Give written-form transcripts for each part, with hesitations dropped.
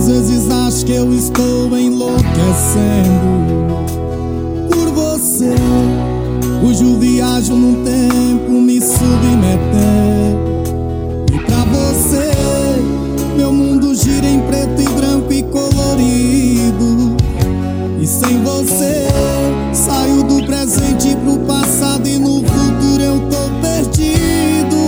Às vezes acho que eu estou enlouquecendo por você, cujo viajo num tempo me submeter. E pra você, meu mundo gira em preto e branco e colorido. E sem você, saio do presente pro passado e no futuro eu tô perdido.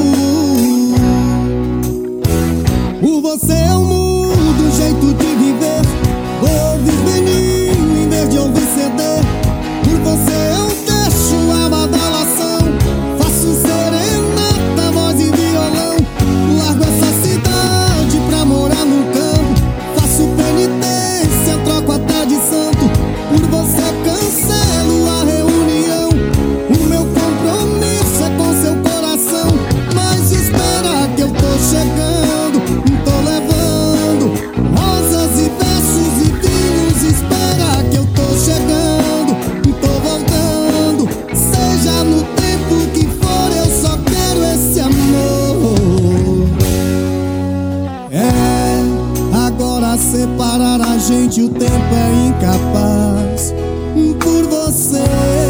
Por você eu mudo o jeito de viver, vou ouvir vinil em vez de ouvir CD. Por você eu deixo a badalação, faço serenata, voz e violão. Largo essa cidade pra morar no campo, faço penitência, troco até de santo. Por você cancelo a reunião, o meu compromisso é com seu coração. Mas espera que eu tô chegando, tô levando rosas e versos e vinhos. Espera que eu tô chegando, tô voltando. Seja no tempo que for, eu só quero esse amor. Agora separar a gente o tempo é incapaz. Por você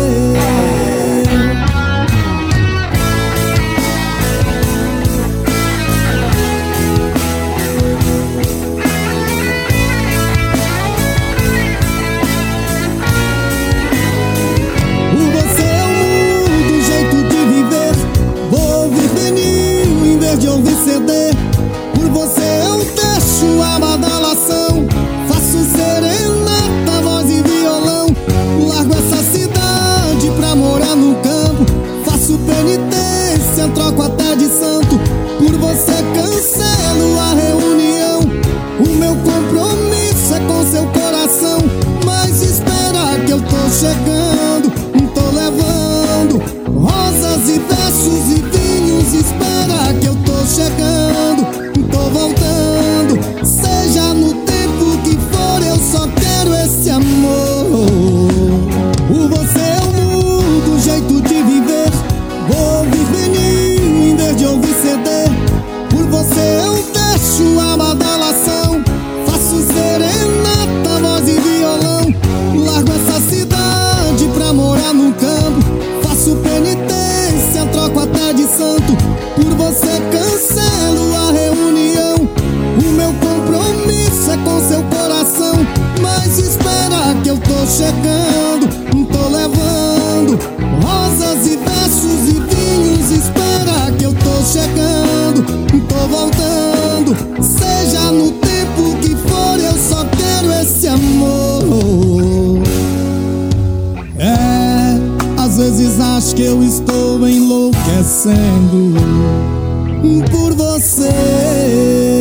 por você eu deixo a badalação, faço serenata, voz e violão. Largo essa cidade pra morar no campo, faço penitência, troco até de santo. Por você cancelo a reunião, o meu compromisso é com seu coração. Mas espera que eu tô chegando, tô levando rosas e versos e vinhos. Espera que eu tô chegando, tô voltando. Seja no tempo que for, eu só quero esse amor. Por você eu mudo o jeito de viver, vou ouvir vinil em vez de ouvir CD. Por você eu deixo a badalação, faço serenata, voz e violão. Largo essa cidade pra morar no campo, faço penitência, troco até de santo. Por você cancelo a reunião, o meu compromisso é com seu coração. Mas espera que eu tô chegando, tô levando rosas e versos e vinhos. Espera que eu tô chegando, tô voltando. Seja no tempo que for, eu só quero esse amor. Às vezes acho que eu estou enlouquecendo por você.